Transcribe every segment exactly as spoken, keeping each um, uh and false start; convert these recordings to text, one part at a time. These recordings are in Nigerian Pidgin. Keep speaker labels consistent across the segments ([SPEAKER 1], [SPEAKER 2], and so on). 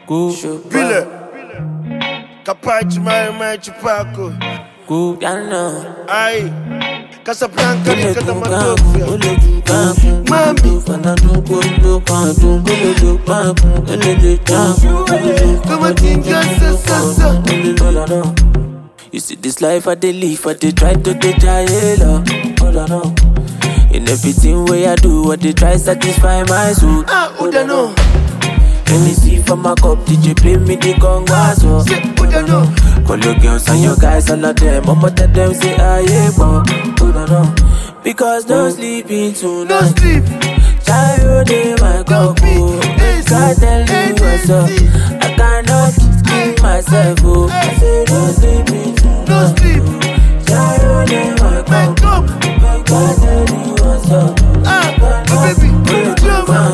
[SPEAKER 1] Go.
[SPEAKER 2] Bile. Capaci mai mai chupaco.
[SPEAKER 1] Go. Piano.
[SPEAKER 2] Ai. Casablanca
[SPEAKER 1] Ole
[SPEAKER 2] ni
[SPEAKER 1] tu
[SPEAKER 2] kata
[SPEAKER 1] kaku,
[SPEAKER 2] matofia.
[SPEAKER 1] ole tu kaku.
[SPEAKER 2] Mami.
[SPEAKER 1] Fana tu kondo kaku, ole tu kaku, ole tu kaku, ole tu kaku.
[SPEAKER 2] Come tinga sa sa sa.
[SPEAKER 1] Ole lo lo. You see this life I dey live, I dey try to dey try it up. Oh no no. In everything way I do, I dey try satisfy my soul.
[SPEAKER 2] Ah, uda no.
[SPEAKER 1] Let me see from my cup, D J play me the congas, oh.
[SPEAKER 2] Say uda no.
[SPEAKER 1] Call your girls and your guys, all of them. I'ma tell them say I ain't born. Oh no no. Because no sleeping tonight.
[SPEAKER 2] No sleep.
[SPEAKER 1] Child in my cup, oh. God tell me what's up. I cannot keep myself, oh. I say no sleeping tonight.
[SPEAKER 2] No sleep.
[SPEAKER 1] Child in my
[SPEAKER 2] Wake
[SPEAKER 1] cup.
[SPEAKER 2] up.
[SPEAKER 1] God tell me what's up.
[SPEAKER 2] Ah, oh baby, come on.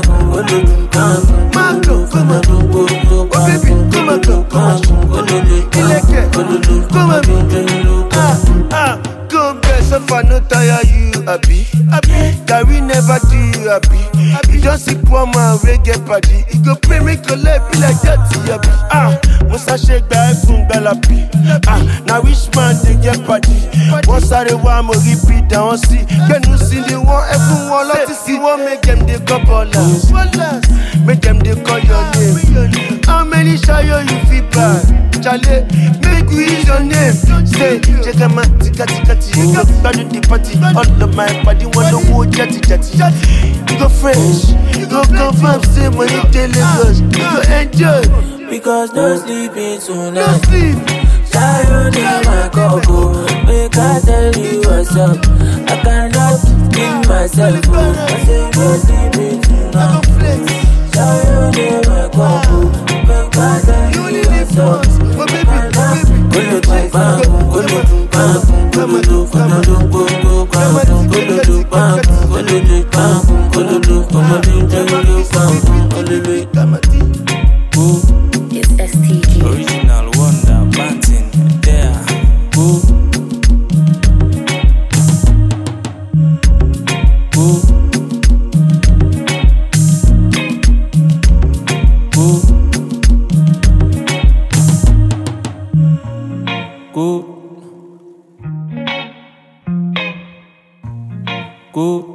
[SPEAKER 2] Marco, come on. Oh baby, come on, come on. Ileke, come on. Ah, ah, come get so far, no tire you, happy. Happy, that we never do you happy. Happy, just see poor man, we get party. He go pray, make your life be like that, happy. Ah, Musa shake by from Galapi. Ah, now which man they get party? Once I the one more repeat, I want see. Can you see the one, everyone like to see one, make them they couple us. Make them they call your name. How many shayo you feel bad? Charlie, make we use your name. Say, check a man, tika tika tika. You go back to the party. All of my body want to go jetty jetty. You go fresh, you go confirm, say when you tell us, you go enjoy.
[SPEAKER 1] Because no sleeping tonight.
[SPEAKER 2] No sleep.
[SPEAKER 1] Child in my cup, oh. Make I tell you what's up. I cannot keep myself, oh. I say no sleeping tonight.
[SPEAKER 2] I go flex.
[SPEAKER 1] Child in my cup, oh. Make I tell
[SPEAKER 2] You
[SPEAKER 1] you
[SPEAKER 2] need it
[SPEAKER 1] what's up.
[SPEAKER 2] first. Oh baby, baby.
[SPEAKER 1] Kolo tu papu, kolo tu papu, kolo tu kolo tu kolo papu, kolo tu papu, kolo tu papu, kolo tu kolo tu kolo papu, kolo tu papu.
[SPEAKER 3] It's S T G.
[SPEAKER 4] Original Wonder Banting there.
[SPEAKER 1] Go. Go. Go. Go.